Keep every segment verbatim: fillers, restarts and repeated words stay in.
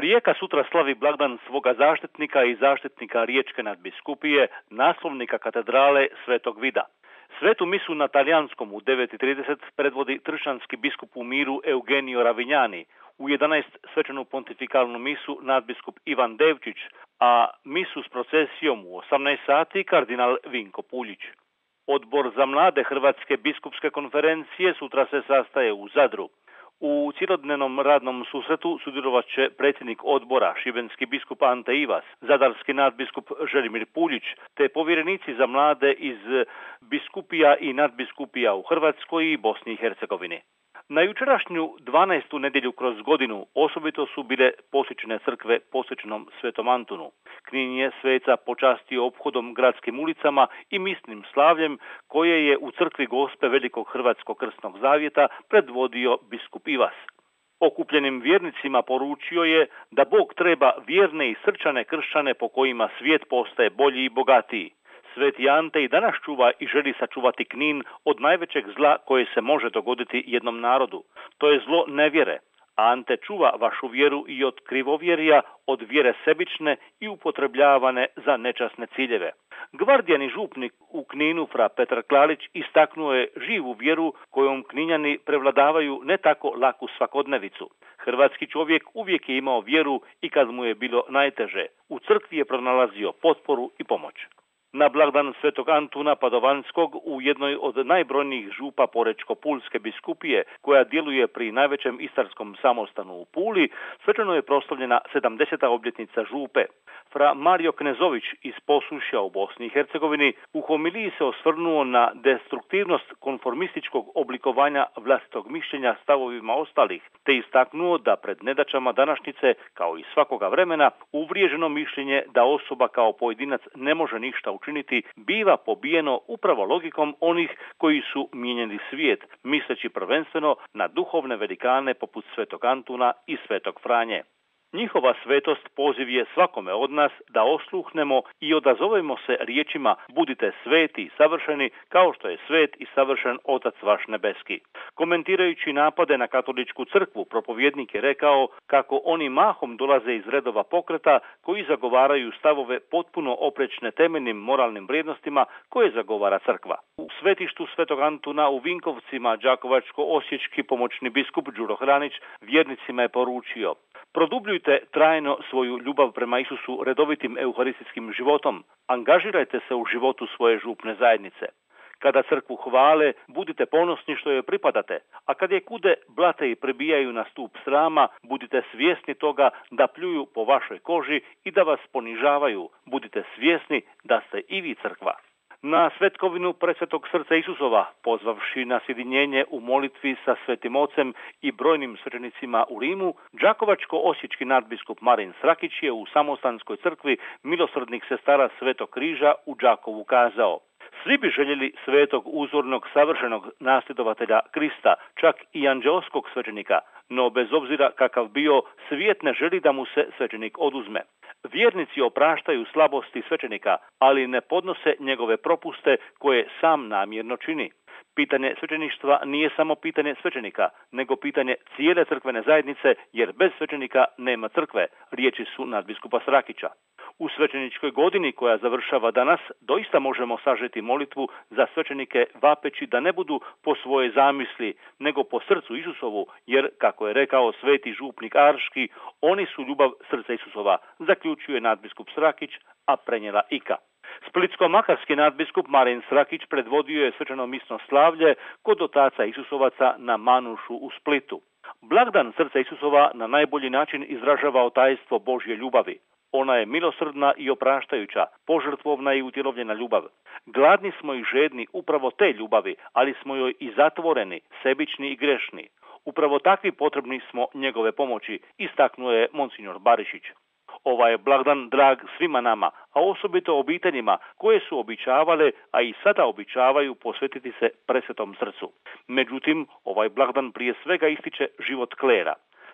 Rijeka sutra slavi blagdan svoga zaštitnika i zaštitnika Riječke nadbiskupije, naslovnika katedrale Svetog Vida. Svetu misu na talijanskom u devet i trideset predvodi tršćanski biskup u miru Eugenio Ravignani, u jedanaest svečanu pontifikalnu misu nadbiskup Ivan Devčić, a misu s procesijom u osamnaest sati kardinal Vinko Puljić. Odbor za mlade Hrvatske biskupske konferencije sutra se sastaje u Zadru. U cjelodnevnom radnom susretu sudjelovat će predsjednik odbora, šibenski biskup Ante Ivas, zadarski nadbiskup Želimir Puljić, te povjerenici za mlade iz biskupija i nadbiskupija u Hrvatskoj i Bosni i Hercegovini. Na jučerašnju dvanaestu nedjelju kroz godinu osobito su bile posjećene crkve posvećenom Svetom Antunu. Knin je sveca počastio ophodom gradskim ulicama i misnim slavljem koje je u crkvi Gospe Velikog Hrvatskog krstnog zavjeta predvodio biskup Ivas. Okupljenim vjernicima poručio je da Bog treba vjerne i srčane kršćane po kojima svijet postaje bolji i bogatiji. Sveti Ante i danas čuva i želi sačuvati Knin od najvećeg zla koje se može dogoditi jednom narodu. To je zlo nevjere. Ante čuva vašu vjeru i od krivovjerja, od vjere sebične i upotrebljavane za nečasne ciljeve. Gvardijani župnik u Kninu fra Petar Klalić istaknuo je živu vjeru kojom Kninjani prevladavaju ne tako laku svakodnevicu. Hrvatski čovjek uvijek je imao vjeru i kad mu je bilo najteže. U crkvi je pronalazio potporu i pomoć. Na blagdan Svetog Antuna Padovanskog u jednoj od najbrojnijih župa Porečko-Pulske biskupije, koja djeluje pri najvećem istarskom samostanu u Puli, svečano je proslavljena sedamdeseta obljetnica župe. Fra Mario Knezović iz Posušja u Bosni i Hercegovini u homiliji se osvrnuo na destruktivnost konformističkog oblikovanja vlastitog mišljenja stavovima ostalih, te istaknuo da pred nedaćama današnjice, kao i svakoga vremena, uvriježeno mišljenje da osoba kao pojedinac ne može ništa učiniti, biva pobijeno upravo logikom onih koji su mijenjali svijet, misleći prvenstveno na duhovne velikane poput Svetog Antuna i Svetog Franje. Njihova svetost poziv je svakome od nas da osluhnemo i odazovemo se riječima budite sveti i savršeni kao što je svet i savršen Otac vaš nebeski. Komentirajući napade na katoličku crkvu, propovjednik je rekao kako oni mahom dolaze iz redova pokreta koji zagovaraju stavove potpuno oprečne temeljnim moralnim vrijednostima koje zagovara crkva. U svetištu Svetog Antuna u Vinkovcima đakovačko-osječki pomoćni biskup Đuro Hranić vjernicima je poručio: produbljujte trajno svoju ljubav prema Isusu redovitim euharistijskim životom, angažirajte se u životu svoje župne zajednice. Kada crkvu hvale, budite ponosni što joj pripadate, a kad je kude blate i prebijaju na stup srama, budite svjesni toga da pljuju po vašoj koži i da vas ponižavaju, budite svjesni da ste i vi crkva. Na svetkovinu Presvetog srca Isusova, pozvavši na sjedinjenje u molitvi sa Svetim Ocem i brojnim svećenicima u Rimu, đakovačko-osječki nadbiskup Marin Srakić je u Samostanskoj crkvi milosrdnih sestara Svetog križa u Đakovu kazao: svi bi željeli svetog, uzornog, savršenog nasljedovatelja Krista, čak i anđeoskog svećenika, no bez obzira kakav bio, svijet ne želi da mu se svećenik oduzme. Vjernici opraštaju slabosti svećenika, ali ne podnose njegove propuste koje sam namjerno čini. Pitanje svećeništva nije samo pitanje svećenika, nego pitanje cijele crkvene zajednice, jer bez svećenika nema crkve, riječi su nadbiskupa Srakića. U svećeničkoj godini koja završava danas, doista možemo sažeti molitvu za svećenike vapeći da ne budu po svoje zamisli, nego po srcu Isusovu, jer, kako je rekao sveti župnik Arški, oni su ljubav srca Isusova, zaključuje nadbiskup Srakić, a prenijela Ika. Splitsko-makarski nadbiskup Marin Srakić predvodio je svečano misno slavlje kod otaca Isusovaca na Manušu u Splitu. Blagdan srca Isusova na najbolji način izražava tajstvo Božje ljubavi. Ona je milosrdna i opraštajuća, požrtvovna i utjelovljena ljubav. Gladni smo i žedni upravo te ljubavi, ali smo joj i zatvoreni, sebični i grešni. Upravo takvi potrebni smo njegove pomoći, istaknuo je monsignor Barišić. Ovaj je blagdan drag svima nama, a osobito obiteljima koje su običavale, a i sada običavaju posvetiti se presvetom srcu. Međutim, ovaj blagdan prije svega ističe život klera.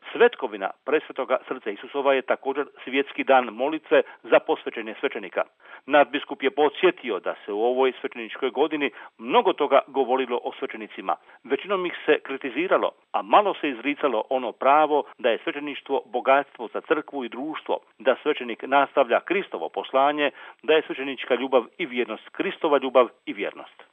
Svetkovina Presvetoga srca Isusova je također svjetski dan molitve za posvećenje svećenika. Nadbiskup je podsjetio da se u ovoj svećeničkoj godini mnogo toga govorilo o svećenicima. Većinom ih se kritiziralo, a malo se izricalo ono pravo da je svećeništvo bogatstvo za crkvu i društvo, da svećenik nastavlja Kristovo poslanje, da je svećenička ljubav i vjernost Kristova ljubav i vjernost.